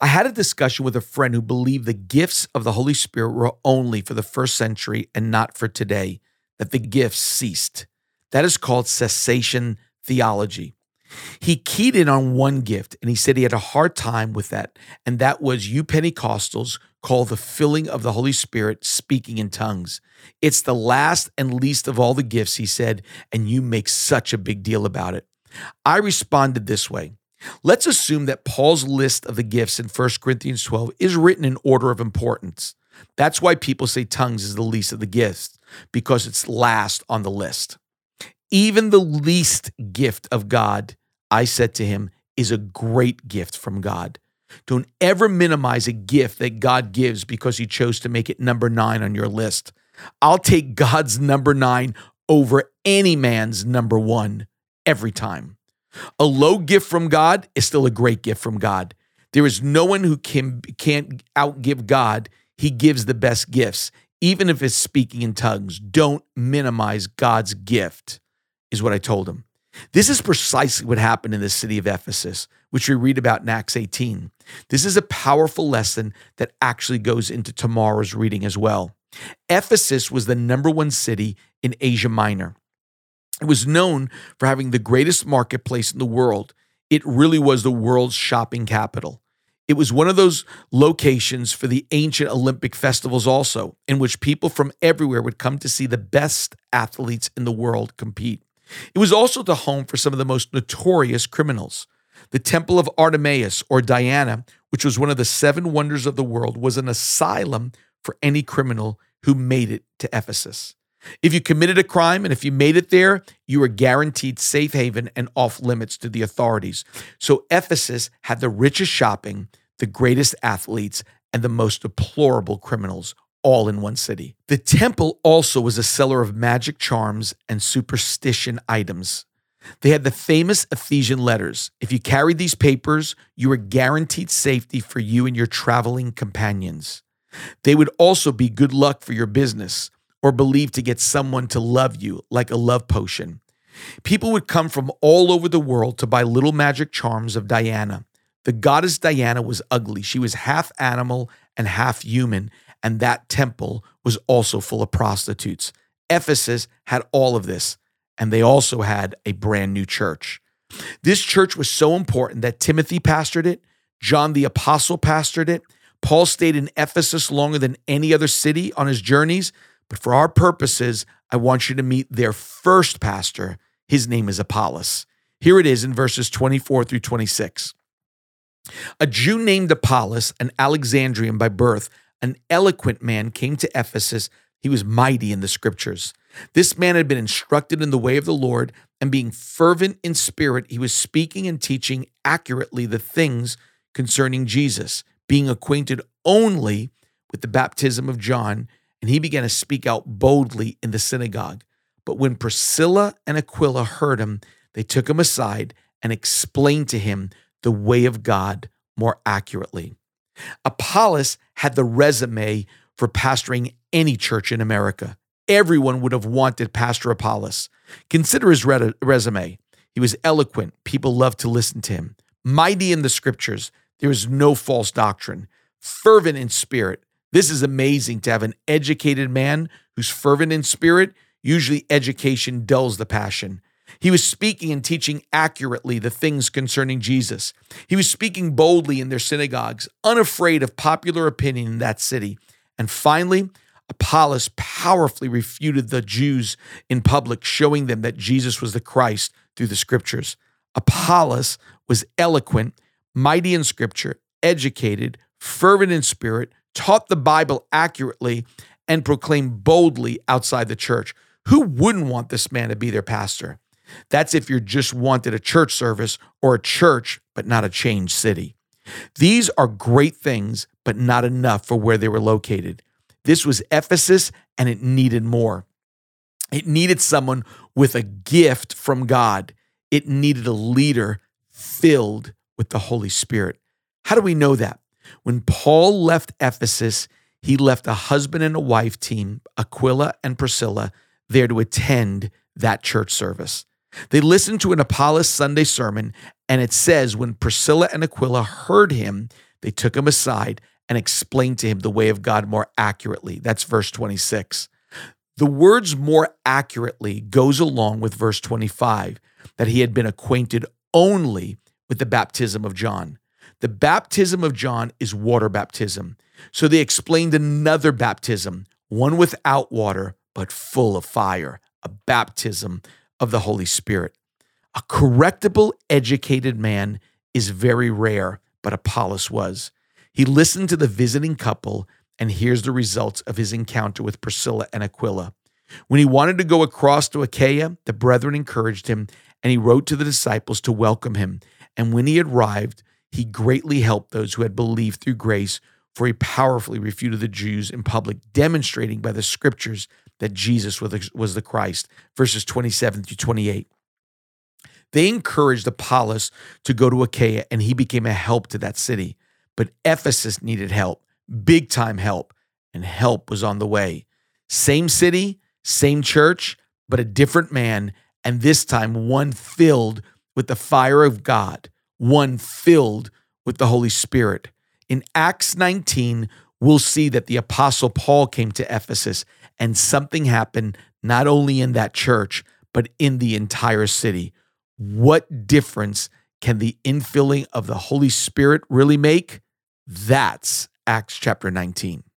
I had a discussion with a friend who believed the gifts of the Holy Spirit were only for the first century and not for today, that the gifts ceased. That is called cessation theology. He keyed in on one gift, and he said he had a hard time with that, and that was you Pentecostals call the filling of the Holy Spirit speaking in tongues. It's the last and least of all the gifts, he said, and you make such a big deal about it. I responded this way. Let's assume that Paul's list of the gifts in 1 Corinthians 12 is written in order of importance. That's why people say tongues is the least of the gifts, because it's last on the list. Even the least gift of God, I said to him, is a great gift from God. Don't ever minimize a gift that God gives because he chose to make it number 9 on your list. I'll take God's number 9 over any man's number 1 every time. A low gift from God is still a great gift from God. There is no one who can't outgive God. He gives the best gifts, even if it's speaking in tongues. Don't minimize God's gift, is what I told him. This is precisely what happened in the city of Ephesus, which we read about in Acts 18. This is a powerful lesson that actually goes into tomorrow's reading as well. Ephesus was the number 1 city in Asia Minor. It was known for having the greatest marketplace in the world. It really was the world's shopping capital. It was one of those locations for the ancient Olympic festivals also, in which people from everywhere would come to see the best athletes in the world compete. It was also the home for some of the most notorious criminals. The Temple of Artemis, or Diana, which was one of the 7 wonders of the world, was an asylum for any criminal who made it to Ephesus. If you committed a crime and if you made it there, you were guaranteed safe haven and off limits to the authorities. So Ephesus had the richest shopping, the greatest athletes, and the most deplorable criminals, all in one city. The temple also was a seller of magic charms and superstition items. They had the famous Ephesian letters. If you carried these papers, you were guaranteed safety for you and your traveling companions. They would also be good luck for your business, or believed to get someone to love you like a love potion. People would come from all over the world to buy little magic charms of Diana. The goddess Diana was ugly. She was half animal and half human, and that temple was also full of prostitutes. Ephesus had all of this, and they also had a brand new church. This church was so important that Timothy pastored it, John the Apostle pastored it, Paul stayed in Ephesus longer than any other city on his journeys. But for our purposes, I want you to meet their first pastor. His name is Apollos. Here it is in verses 24 through 26. A Jew named Apollos, an Alexandrian by birth, an eloquent man, came to Ephesus. He was mighty in the scriptures. This man had been instructed in the way of the Lord, and being fervent in spirit, he was speaking and teaching accurately the things concerning Jesus, being acquainted only with the baptism of John. And he began to speak out boldly in the synagogue. But when Priscilla and Aquila heard him, they took him aside and explained to him the way of God more accurately. Apollos had the resume for pastoring any church in America. Everyone would have wanted Pastor Apollos. Consider his resume. He was eloquent. People loved to listen to him. Mighty in the scriptures. There was no false doctrine. Fervent in spirit. This is amazing to have an educated man who's fervent in spirit. Usually education dulls the passion. He was speaking and teaching accurately the things concerning Jesus. He was speaking boldly in their synagogues, unafraid of popular opinion in that city. And finally, Apollos powerfully refuted the Jews in public, showing them that Jesus was the Christ through the scriptures. Apollos was eloquent, mighty in scripture, educated, fervent in spirit, taught the Bible accurately, and proclaimed boldly outside the church. Who wouldn't want this man to be their pastor? That's if you just wanted a church service or a church, but not a changed city. These are great things, but not enough for where they were located. This was Ephesus, and it needed more. It needed someone with a gift from God. It needed a leader filled with the Holy Spirit. How do we know that? When Paul left Ephesus, he left a husband and a wife team, Aquila and Priscilla, there to attend that church service. They listened to an Apollos Sunday sermon, and it says when Priscilla and Aquila heard him, They took him aside and explained to him the way of God more accurately. That's verse 26. The words more accurately goes along with verse 25, that he had been acquainted only with the baptism of John. The baptism of John is water baptism. So they explained another baptism, one without water, but full of fire, a baptism of the Holy Spirit. A correctable, educated man is very rare, but Apollos was. He listened to the visiting couple, and here's the results of his encounter with Priscilla and Aquila. When he wanted to go across to Achaia, the brethren encouraged him, and he wrote to the disciples to welcome him. And when he arrived, he greatly helped those who had believed through grace, for he powerfully refuted the Jews in public, demonstrating by the scriptures that Jesus was the Christ. Verses 27 through 28. They encouraged Apollos to go to Achaia, and he became a help to that city. But Ephesus needed help, big time help, and help was on the way. Same city, same church, but a different man, and this time one filled with the fire of God, one filled with the Holy Spirit. In Acts 19, we'll see that the Apostle Paul came to Ephesus, and something happened not only in that church, but in the entire city. What difference can the infilling of the Holy Spirit really make? That's Acts chapter 19.